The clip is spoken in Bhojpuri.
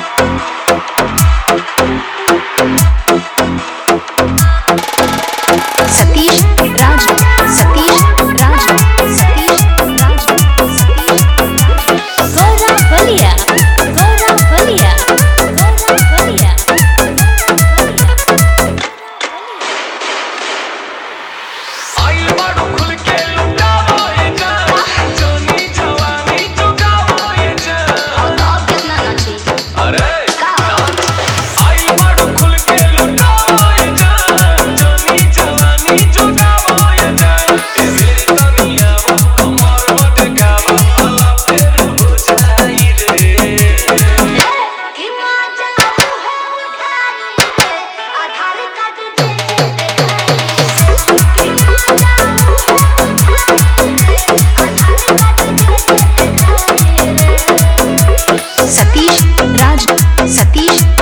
सतीश राज सतीश राज सतीश राज सतीश गौरा बलिया गौरा बलिया गौरा बलिया आई बाड़ू खुल के लुटावो ये जान जोनी जवानी चुकावो ये जान आप कितना नाची अरे आई बाड़ू खुल के लुटावो ये जान जोनी जवानी चुकावो ये जान ए मेरी दुनिया वो कमर मटकावो भला फिर हो जाई रे कि मजा है उठानी आधार कार्ड सतीश राज सतीश